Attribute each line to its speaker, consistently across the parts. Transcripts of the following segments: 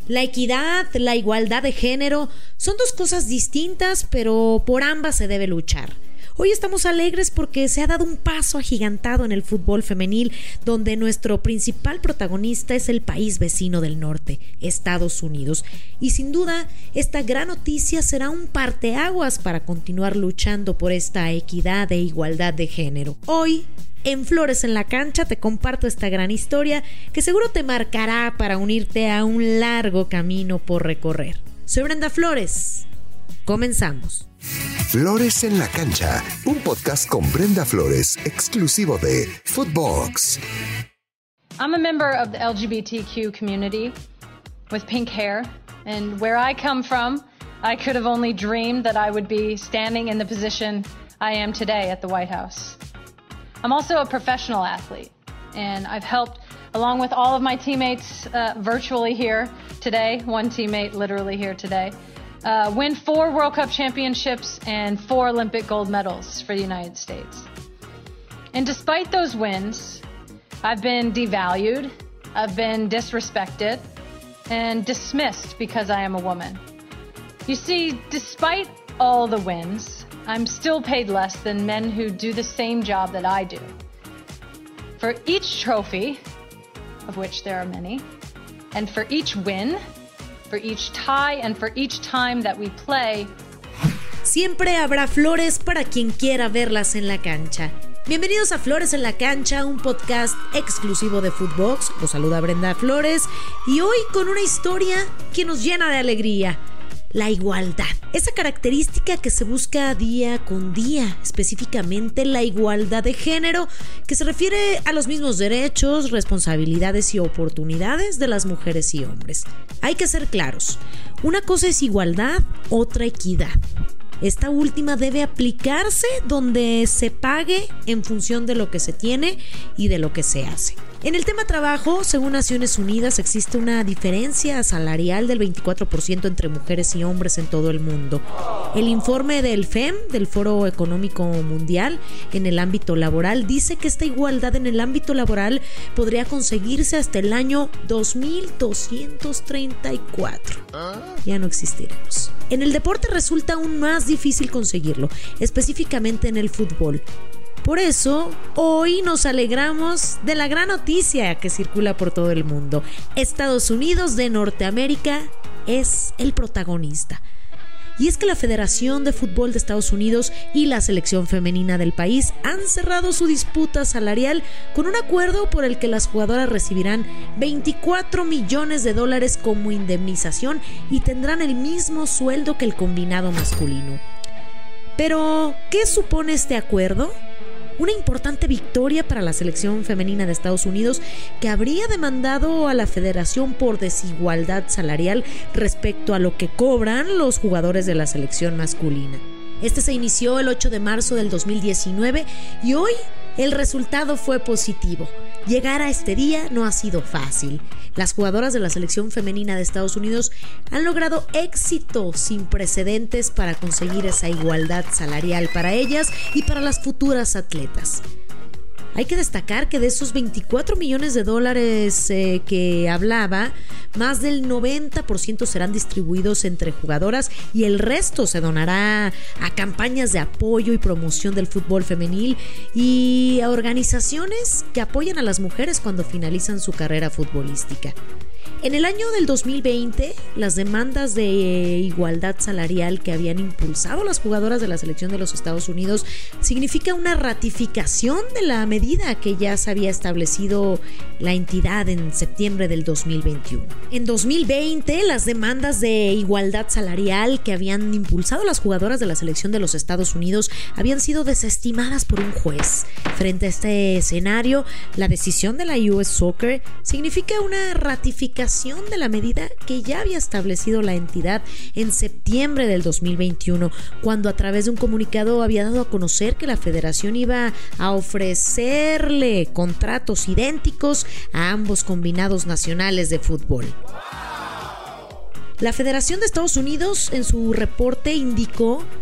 Speaker 1: La equidad, la igualdad de género son dos cosas distintas, pero por ambas se debe luchar. Hoy estamos alegres porque se ha dado un paso agigantado en el fútbol femenil, donde nuestro principal protagonista es el país vecino del norte, Estados Unidos. Y sin duda, esta gran noticia será un parteaguas para continuar luchando por esta equidad e igualdad de género. Hoy, en Flores en la Cancha, te comparto esta gran historia que seguro te marcará para unirte a un largo camino por recorrer. Soy Brenda Flores. Comenzamos.
Speaker 2: Flores en la Cancha, un podcast con Brenda Flores, exclusivo de Footbox.
Speaker 3: I'm a member of the LGBTQ community with pink hair, and where I come from, I could have only dreamed that I would be standing in the position I am today at the White House. I'm also a professional athlete, and I've helped, along with all of my teammates virtually here today, one teammate literally here today, win 4 World Cup championships and 4 Olympic gold medals for the United States. And despite those wins, I've been devalued, I've been disrespected, and dismissed because I am a woman. You see, despite all the wins, I'm still paid less than men who do the same job that I do. For each trophy, of which there are many, and for each win, for each tie, and for each time that we play.
Speaker 1: Siempre habrá flores para quien quiera verlas en la cancha. Bienvenidos a Flores en la Cancha, un podcast exclusivo de Footbox. Los saluda Brenda Flores y hoy con una historia que nos llena de alegría. La igualdad, esa característica que se busca día con día, específicamente la igualdad de género, que se refiere a los mismos derechos, responsabilidades y oportunidades de las mujeres y hombres. Hay que ser claros, una cosa es igualdad, otra equidad. Esta última debe aplicarse donde se pague en función de lo que se tiene y de lo que se hace. En el tema trabajo, según Naciones Unidas, existe una diferencia salarial del 24% entre mujeres y hombres en todo el mundo. El informe del FEM, del Foro Económico Mundial, en el ámbito laboral, dice que esta igualdad en el ámbito laboral podría conseguirse hasta el año 2234. Ya no existiremos. En el deporte resulta aún más difícil conseguirlo, específicamente en el fútbol. Por eso, hoy nos alegramos de la gran noticia que circula por todo el mundo. Estados Unidos de Norteamérica es el protagonista. Y es que la Federación de Fútbol de Estados Unidos y la selección femenina del país han cerrado su disputa salarial con un acuerdo por el que las jugadoras recibirán $24 millones como indemnización y tendrán el mismo sueldo que el combinado masculino. Pero, ¿qué supone este acuerdo? Una importante victoria para la selección femenina de Estados Unidos, que habría demandado a la federación por desigualdad salarial respecto a lo que cobran los jugadores de la selección masculina. Este se inició el 8 de marzo del 2019 y hoy el resultado fue positivo. Llegar a este día no ha sido fácil. Las jugadoras de la selección femenina de Estados Unidos han logrado éxito sin precedentes para conseguir esa igualdad salarial para ellas y para las futuras atletas. Hay que destacar que de esos $24 millones que hablaba, más del 90% serán distribuidos entre jugadoras y el resto se donará a campañas de apoyo y promoción del fútbol femenil y a organizaciones que apoyan a las mujeres cuando finalizan su carrera futbolística. En el año del 2020, las demandas de igualdad salarial que habían impulsado las jugadoras de la selección de los Estados Unidos significa una ratificación de la medida que ya se había establecido la entidad en septiembre del 2021. En 2020, las demandas de igualdad salarial que habían impulsado las jugadoras de la selección de los Estados Unidos habían sido desestimadas por un juez. Frente a este escenario, la decisión de la US Soccer significa una ratificación de la medida que ya había establecido la entidad en septiembre del 2021, cuando a través de un comunicado había dado a conocer que la federación iba a ofrecerle contratos idénticos a ambos combinados nacionales de fútbol. La Federación de Estados Unidos en su reporte indicó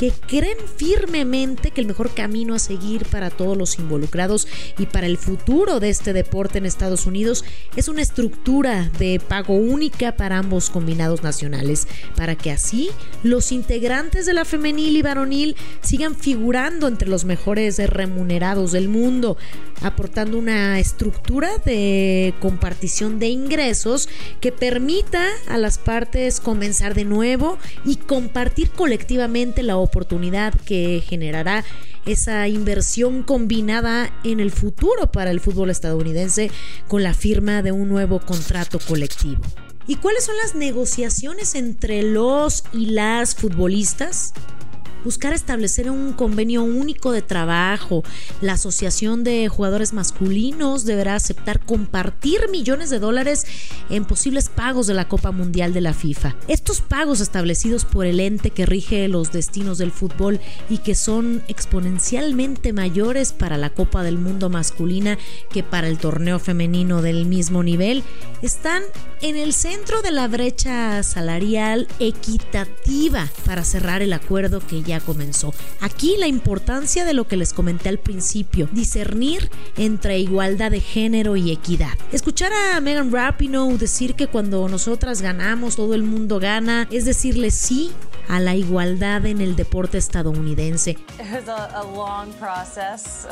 Speaker 1: que creen firmemente que el mejor camino a seguir para todos los involucrados y para el futuro de este deporte en Estados Unidos es una estructura de pago única para ambos combinados nacionales, para que así los integrantes de la femenil y varonil sigan figurando entre los mejores remunerados del mundo, aportando una estructura de compartición de ingresos que permita a las partes comenzar de nuevo y compartir colectivamente la oportunidad que generará esa inversión combinada en el futuro para el fútbol estadounidense con la firma de un nuevo contrato colectivo. ¿Y cuáles son las negociaciones entre los y las futbolistas? Buscar establecer un convenio único de trabajo. La Asociación de Jugadores Masculinos deberá aceptar compartir millones de dólares en posibles pagos de la Copa Mundial de la FIFA. Estos pagos establecidos por el ente que rige los destinos del fútbol y que son exponencialmente mayores para la Copa del Mundo masculina que para el torneo femenino del mismo nivel, están en el centro de la brecha salarial equitativa para cerrar el acuerdo que ya comenzó. Aquí la importancia de lo que les comenté al principio, discernir entre igualdad de género y equidad. Escuchar a Megan Rapinoe decir que cuando nosotras ganamos, todo el mundo gana, es decirle sí a la igualdad en el deporte estadounidense.
Speaker 4: It was a long process,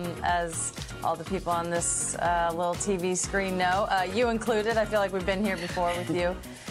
Speaker 4: as all the people on this little TV screen know, you included. I feel like we've been here before with you.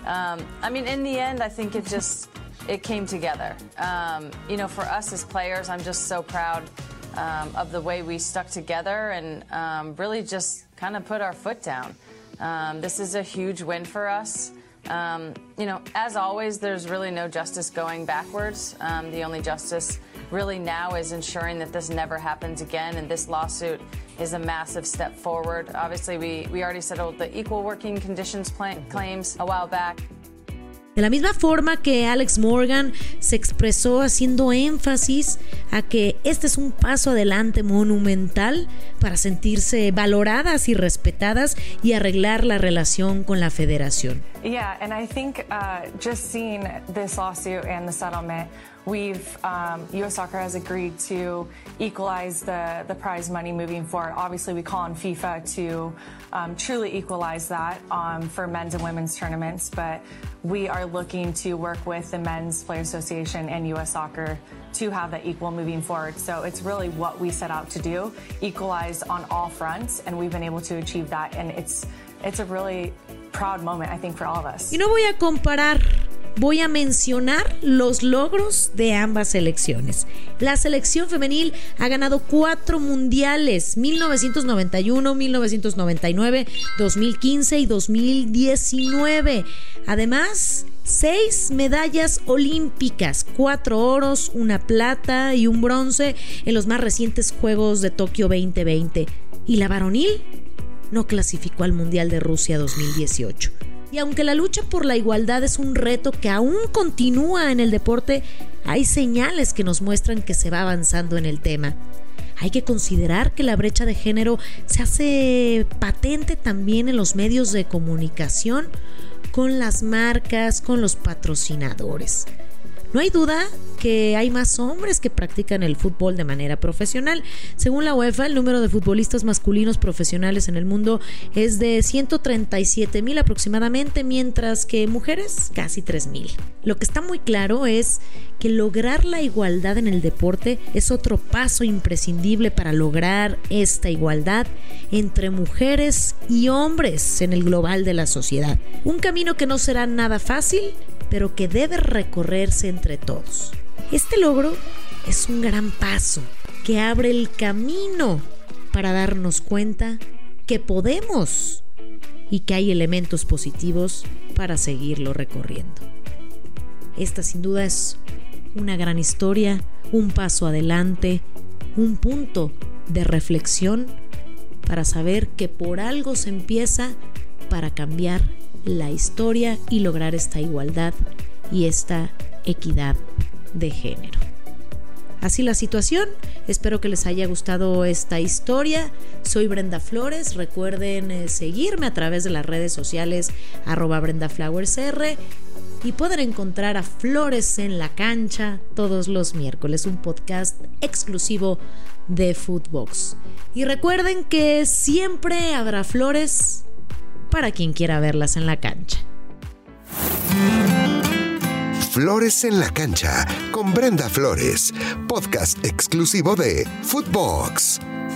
Speaker 4: I mean, in the end, I think it came together. You know, for us as players, I'm just so proud of the way we stuck together and really just kind of put our foot down. This is a huge win for us. You know, as always, there's really no justice going backwards. The only justice really now is ensuring that this never happens again, and this lawsuit is a massive step forward. Obviously, we already settled the equal working conditions claims a while back.
Speaker 1: De la misma forma que Alex Morgan se expresó haciendo énfasis a que este es un paso adelante monumental para sentirse valoradas y respetadas y arreglar la relación con la federación.
Speaker 5: Yeah, and I think just seeing this lawsuit and the settlement, U.S. Soccer has agreed to equalize the prize money moving forward. Obviously, we call on FIFA to truly equalize that for men's and women's tournaments, but we are looking to work with the Men's Player Association and U.S. Soccer to have that equal moving forward. So it's really what we set out to do, equalize on all fronts, and we've been able to achieve that, and it's a really proud moment, I think, for all of us.
Speaker 1: Y no voy a comparar, voy a mencionar los logros de ambas selecciones. La selección femenil ha ganado 4 mundiales, 1991, 1999, 2015 y 2019. Además, 6 medallas olímpicas, 4 oros, 1 plata y 1 bronce en los más recientes Juegos de Tokio 2020. Y la varonil no clasificó al Mundial de Rusia 2018. Y aunque la lucha por la igualdad es un reto que aún continúa en el deporte, hay señales que nos muestran que se va avanzando en el tema. Hay que considerar que la brecha de género se hace patente también en los medios de comunicación, con las marcas, con los patrocinadores. No hay duda que hay más hombres que practican el fútbol de manera profesional. Según la UEFA, el número de futbolistas masculinos profesionales en el mundo es de 137,000 aproximadamente, mientras que mujeres casi 3,000. Lo que está muy claro es que lograr la igualdad en el deporte es otro paso imprescindible para lograr esta igualdad entre mujeres y hombres en el global de la sociedad. Un camino que no será nada fácil, pero que debe recorrerse entre todos. Este logro es un gran paso que abre el camino para darnos cuenta que podemos y que hay elementos positivos para seguirlo recorriendo. Esta sin duda es una gran historia, un paso adelante, un punto de reflexión para saber que por algo se empieza para cambiar la historia y lograr esta igualdad y esta equidad de género. Así la situación, espero que les haya gustado esta historia. Soy Brenda Flores, recuerden seguirme a través de las redes sociales @BrendaFlowersR. y poder encontrar a Flores en la Cancha todos los miércoles, un podcast exclusivo de Footbox. Y recuerden que siempre habrá flores para quien quiera verlas en la cancha.
Speaker 2: Flores en la Cancha con Brenda Flores, podcast exclusivo de Footbox.